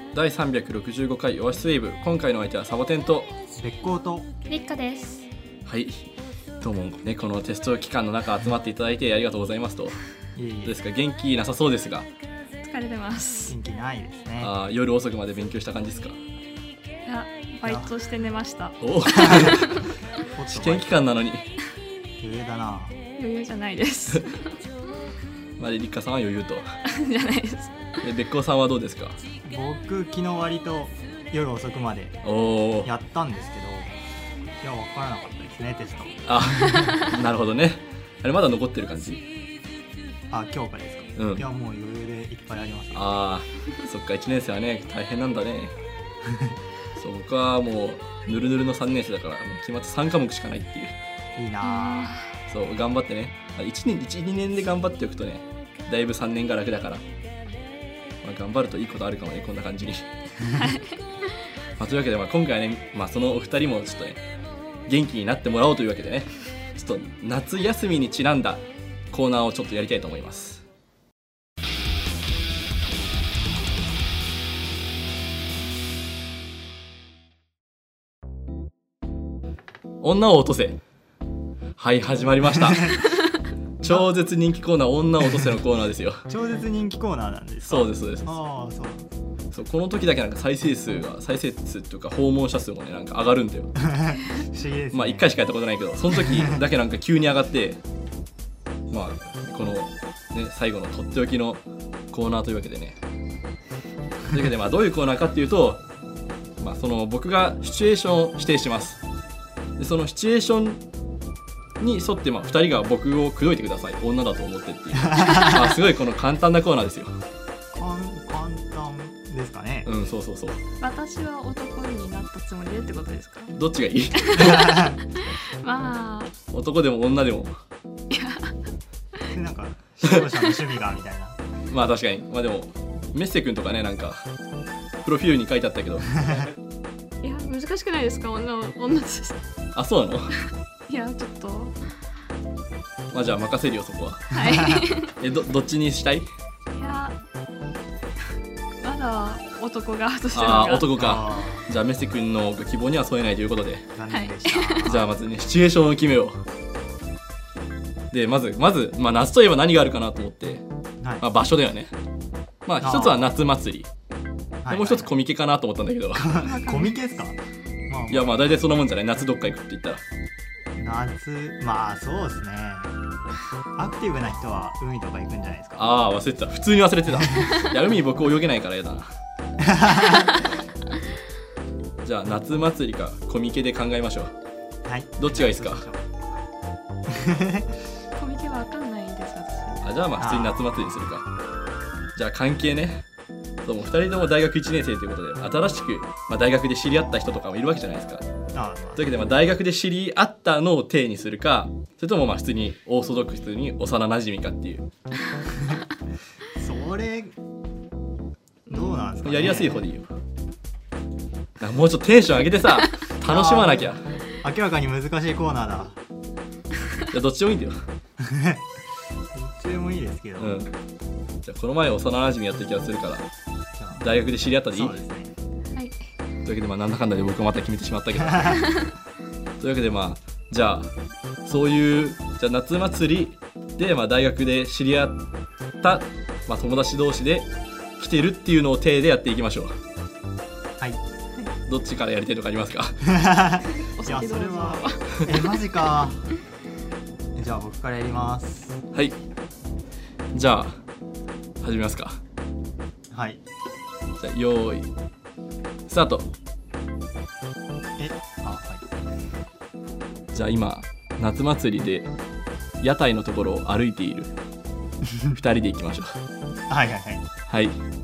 第365回オアシスウェーブ。今回の相手はサボテンと別行とリッカです。 はい、どうもね、このテスト期間の中集まっていただいてありがとうございますと。どうですか、元気なさそうですが。 疲れてます。 元気ないですね。 夜遅くまで勉強した感じですか？ いや、バイトして寝ました。 お試験期間なのに余裕だな。 余裕じゃないですまあ、リッカさんは余裕とじゃないです。 で、別行さんはどうですか？ 僕昨日割と夜遅くまでやったんですけど、いや分からなかったですね、テスト。 なるほどね。あれまだ残ってる感じ？ 今日からですか？いやもう余裕でいっぱいあります。 そっか、1年生はね大変なんだねそう、僕はもうぬるぬるの3年生だから、決まって3科目しかないっていう。 いいな。 そう頑張ってね、1、2年で頑張っておくとね、だいぶ3年が楽だから、頑張るといいことあるかもね、こんな感じにというわけで、今回はね、そのお二人もちょっとね元気になってもらおうというわけでね、ちょっと夏休みにちなんだコーナーをちょっとやりたいと思います。女を落とせ。はい、始まりました超絶人気コーナー、女を落とせのコーナーですよ超絶人気コーナーなんですか？ そうです、そうです。 そう、 この時だけなんか再生数というか訪問者数もね、なんか上がるんだよ不思議ですね。 1回しかやったことないけど、その時だけなんか急に上がってこの、ね、最後のとっておきのコーナーというわけでね。というわけで、どういうコーナーかっていうと、その僕がシチュエーションを指定します。でそのシチュエーションに沿って、2人が僕を口説いてください。女だと思ってっていうすごいこの簡単なコーナーですよ。 簡単ですかね。 そう。 私は男になったつもりでってことですか？ どっちがいい男でも女でも。 いやなんか視聴者の趣味がみたいな確かに。でもメッセ君とかね、なんかプロフィールに書いてあったけどいや、難しくないですか？女です。 そうなのいや、ちょっとじゃあ任せるよ、そこは。 はいどっちにしたい？ いや、まだ男がとしてるのか。 男か。じゃあメッセ君の希望には添えないということで、 残念でした。 じゃあまずね、シチュエーションを決めよう。でまず、夏といえば何があるかなと思って、場所だよね。一つは夏祭り、もう一つコミケかなと思ったんだけどコミケですか？ いや、大体そんなもんじゃない？夏どっか行くって言ったら夏、そうですね。アクティブな人は海とか行くんじゃないですか？ 忘れてた。普通に忘れてたいや、海僕泳げないからやだなじゃあ夏祭りかコミケで考えましょう。 はい。 どっちがいいですか？ コミケは分かんないです、私。 じゃあ普通に夏祭りにするか。じゃあ関係ね。2人とも大学1年生ということで、新しく、大学で知り合った人とかもいるわけじゃないですか。というわけで、大学で知り合ったのを体にするか、それとも普通にオーソドックスに幼馴染かっていうそれどうなんですかね。 やりやすい方でいいよ。もうちょっとテンション上げてさ楽しまなきゃ。 明らかに難しいコーナーだ。 じゃあどっちでもいいんだよどっちでもいいですけど、 じゃあこの前幼馴染やった気がするから、大学で知り合ったでいい？ そうですね。 はい。 というわけで、なんだかんだで僕はまた決めてしまったけどというわけで、じゃあそういう、じゃあ夏祭りで、大学で知り合った、友達同士で来てるっていうのを体でやっていきましょう。 はい。 どっちからやりたいとかありますか？ いや、それはマジかじゃあ僕からやります。 はい。じゃあ始めますか。 はい。 じゃあ用意スタート。 はい。 じゃあ今夏祭りで屋台のところを歩いている2人で行きましょう。 はい。 はい。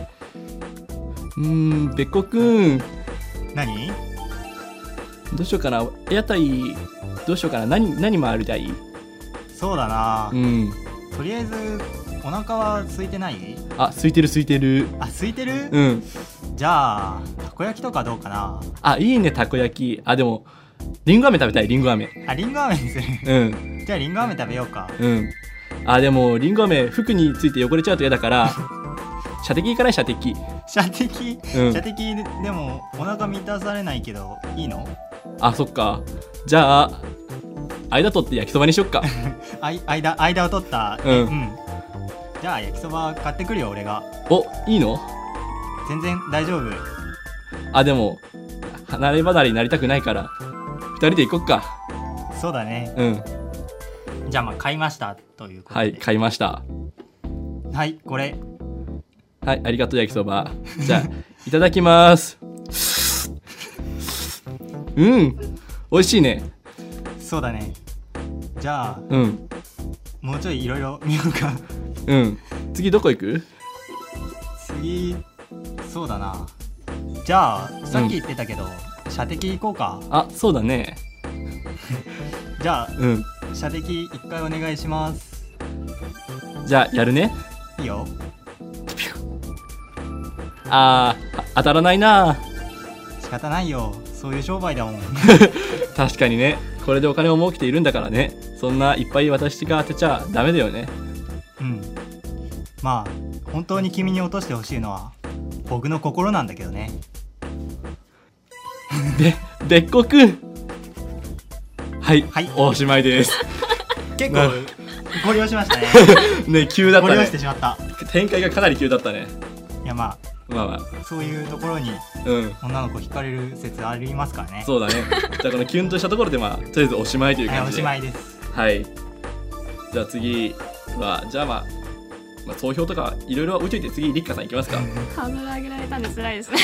べっこくん、 何？ どうしようかな。屋台どうしようかな。何回りたい？ そうだな。とりあえずお腹は空いてない？ 空いてる。 空いてる？じゃあたこ焼きとかどうかな。 いいね、たこ焼き。でもリンゴ飴食べたい。リンゴ飴にする。じゃあリンゴ飴食べようか。 でもリンゴ飴服について汚れちゃうと嫌だから射的いかない？射的射的、 うん射的でもお腹満たされないけどいいの？ あ、そっか。じゃあ間取って焼きそばにしよっか。 間を取った、 うんじゃあ焼きそば買ってくるよ俺が。 お、いいの？ 全然大丈夫。 あ、でも離れ離れになりたくないから2人で行こっか。 そうだね。 うんじゃあまあ買いましたということで。 はい、買いました。 はいこれ。 はい、ありがとう焼きそば。じゃあいただきます。美味しいね。 そうだね。じゃあうんもうちょいいろいろ見ようか。 次どこ行く？ 次そうだな。じゃあさっき言ってたけど、射的行こうか。 あ、そうだね。 じゃあ、射的一回お願いします。 じゃあやるね。 いいよ。 当たらないな。 仕方ないよ、そういう商売だもん。 確かにね。これでお金を儲けているんだからね。そんないっぱい私が当てちゃダメだよね。 まあ本当に君に落としてほしいのは僕の心なんだけどね。 べっこくん。はい、 はい、 おしまいです。 結構ご利用しましたね。 ね、急だったね。 ご利用してしまった。 展開がかなり急だったね。 いやまあそういうところに女の子惹かれる説ありますからね。 そうだね。じゃあこのキュンとしたところでとりあえずおしまいという感じで。 おしまいです。 はい。じゃあ次はじゃあまあ投票とかいろいろ置いといて、次リッカさんいきますか。 ハードル上げられたんで辛いですね。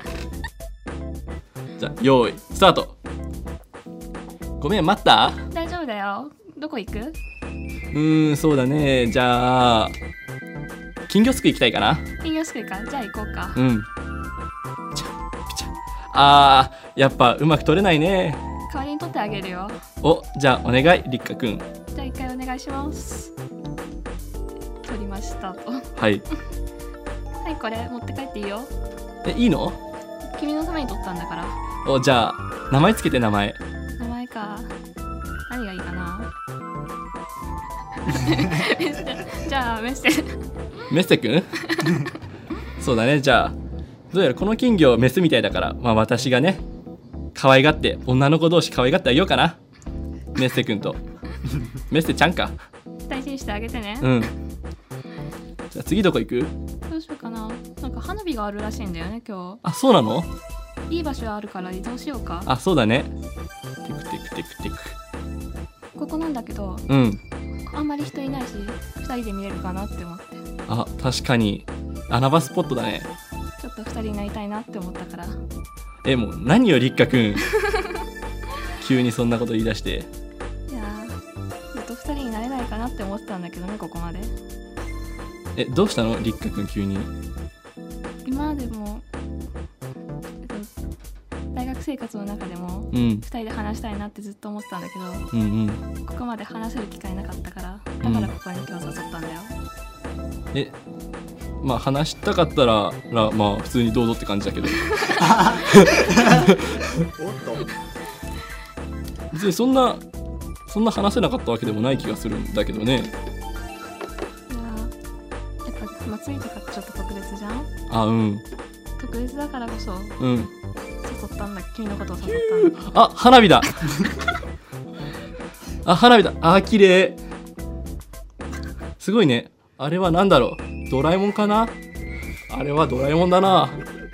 じゃあ用意スタート。ごめん待った？ 大丈夫だよ。どこ行く？ そうだね。じゃあ金魚すくい行きたいかな。 金魚すくいか。じゃあ行こうか。 やっぱうまく取れないね。 代わりに取ってあげるよ。 じゃあお願いリッカくん。 じゃあ一回お願いします。取りましたと。 はいはいこれ持って帰っていいよ。 いいの？ 君のために取ったんだから。 じゃあ名前つけて。名前か。何がいいかな。じゃあメッセくん。そうだね。じゃあどうやらこの金魚メスみたいだから、私がね可愛がって女の子同士可愛がってあげようかな。メッセくんとメッセちゃんか。 大事にしてあげてね。 じゃあ次どこ行く？ どうしようかな。なんか花火があるらしいんだよね今日。 あ、そうなの？ いい場所あるから移動しようか。 あ、そうだね。テクここなんだけど、あんまり人いないし2人で見れるかなって思って。 あ、確かに穴場スポットだね。 ちょっと2人になりたいなって思ったから。 もう何よリッカくん。急にそんなこと言い出して。 いやずっと2人になれないかなって思ってたんだけどね、ここまで。 どうしたのリッカくん急に。 今でも大学生活の中でも2人で話したいなってずっと思ってたんだけど、ここまで話せる機会なかったから、だからここに今日誘ったんだよ。 話したかったら普通にどうぞって感じだけど。別にそんな話せなかったわけでもない気がするんだけどね。 いややっぱ祭りとかってちょっと特別じゃん。特別だからこそ誘ったんだ。君のことを誘ったんだ。 あ、花火だ。花火だ。綺麗。すごいね。あれはなんだろう。ドラえもんかな。あれはドラえもんだな。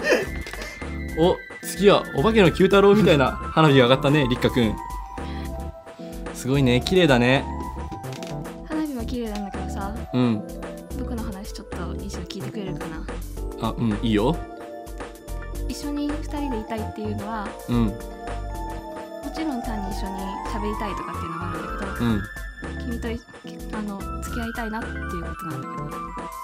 次はお化けの九太郎みたいな花火が上がったね、リッカくん。すごいね、綺麗だね。 花火は綺麗なんだけどさ、僕の話ちょっと一緒に聞いてくれるかな。 いいよ。 一緒に2人でいたいっていうのは、もちろん単に一緒に喋りたいとかっていうのもあるんだけど、君と付き合いたいなっていうことなんだけど、どう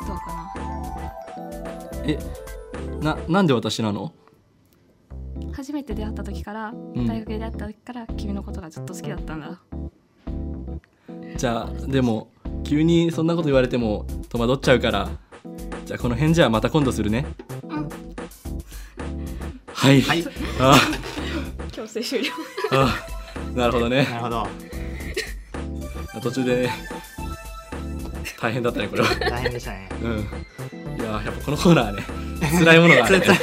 かな。なんで私なの？ 初めて出会った時から、大学で出会った時から君のことがずっと好きだったんだ。 じゃあでも急にそんなこと言われても戸惑っちゃうから、じゃあこの辺じゃあまた今度するね。はい。 強制終了。 なるほどね。 なるほど。 途中で、ね、大変だったねこれは。 大変でしたね。 いややっぱこのコーナーね辛いものがあるね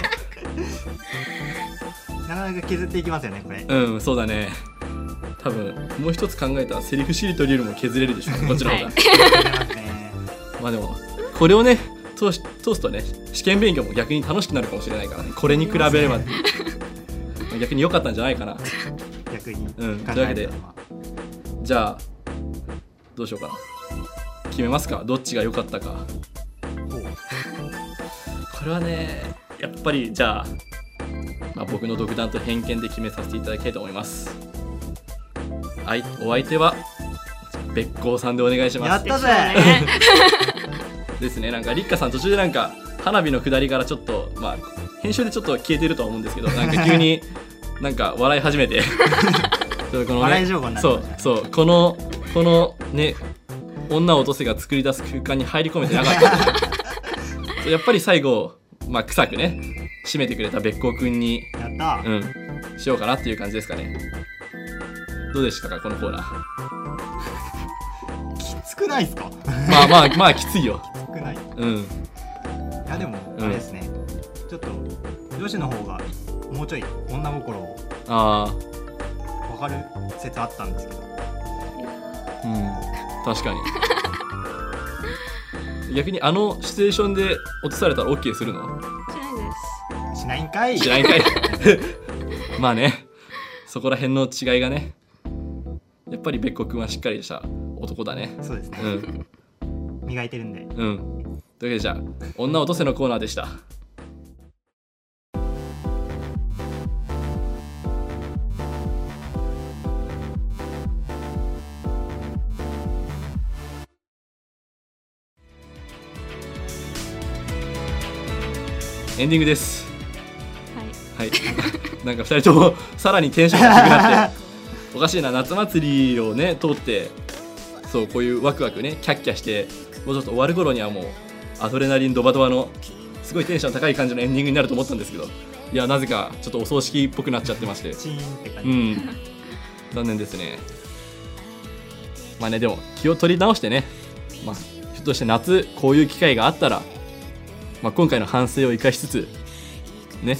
なかなか削っていきますよねこれ。 うん、そうだね。多分もう一つ考えたらセリフしりとりよりも削れるでしょこっちの方が、はい、まあでもこれをね通すとね試験勉強も逆に楽しくなるかもしれないからね、これに比べれば逆に良かったんじゃないかな逆に。 というわけでじゃあどうしようかな、決めますか、どっちが良かったか。これはねやっぱりじゃあ、僕の独断と偏見で決めさせていただきたいと思います。お相手はべっこうさんでお願いします。 やったぜですね。なんかリッカさん途中でなんか花火の下りからちょっと編集でちょっと消えてるとは思うんですけど、なんか急になんか笑い始めてこの、ね、 笑い情報になってましたね。 そうこのね女を落とせが作り出す空間に入り込めてなかったんでやっぱり最後臭くね締めてくれたべっこうくんにやったしようかなっていう感じですかね。どうでしたかこのコーナー。 きつくないですかまあきついよ。 きつくない。 うん。 いやでもあれですね、ちょっと女子の方がもうちょい女心を分かる説あったんですけど。 確かに逆にあのシチュエーションで落とされたら OK するの？ しないです。 しないんかい。 しないんかいまあね、そこら辺の違いがね、やっぱりべっこくんはしっかりした男だね。 そうですね、磨いてるんで。 というわけでじゃあ女落とせのコーナーでした。エンディングです。はい。なんか2人ともさらにテンションが低くなっておかしいな。夏祭りをね通ってそうこういうワクワクねキャッキャしてもうちょっと終わる頃にはもうアドレナリンドバドバのすごいテンション高い感じのエンディングになると思ったんですけど、いやなぜかちょっとお葬式っぽくなっちゃってまして、 チーンって感じ、 残念ですね。でも気を取り直してね、ひょっとして夏こういう機会があったら今回の反省を生かしつつね、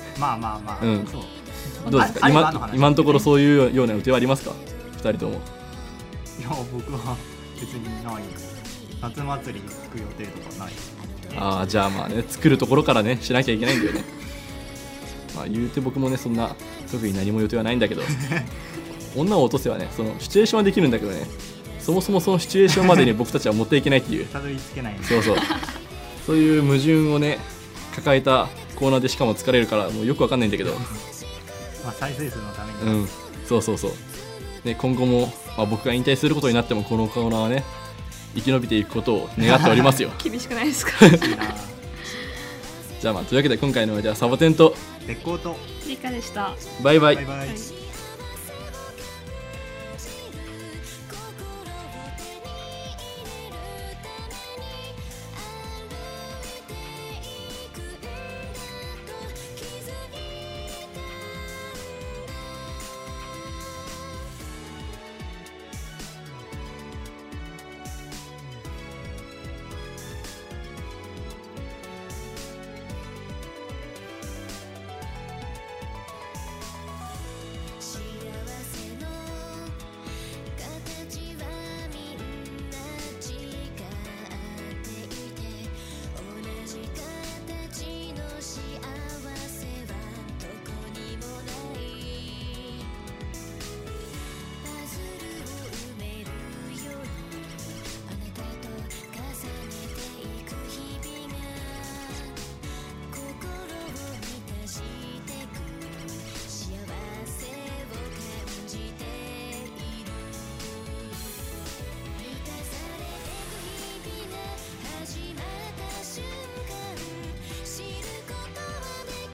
そうどうですか今のところそういうような予定はありますか2人とも。 いや僕は別にないです。夏祭り行く予定とかないです。 じゃあ作るところからねしなきゃいけないんだよね言うて僕もねそんな特に何も予定はないんだけど女を落とせはねそのシチュエーションはできるんだけどね、そもそもそのシチュエーションまでに僕たちは持っていけないっていうたどり着けない、 そういう矛盾をね抱えたコーナーでしかも疲れるからもうよくわかんないんだけど再生数のために、 そうね、今後も、僕が引退することになってもこのコーナーはね生き延びていくことを願っておりますよ厳しくないですかじゃあというわけで今回のお相手はサボテンとべっこうとリカでした。 バイバイ。 バイバイ。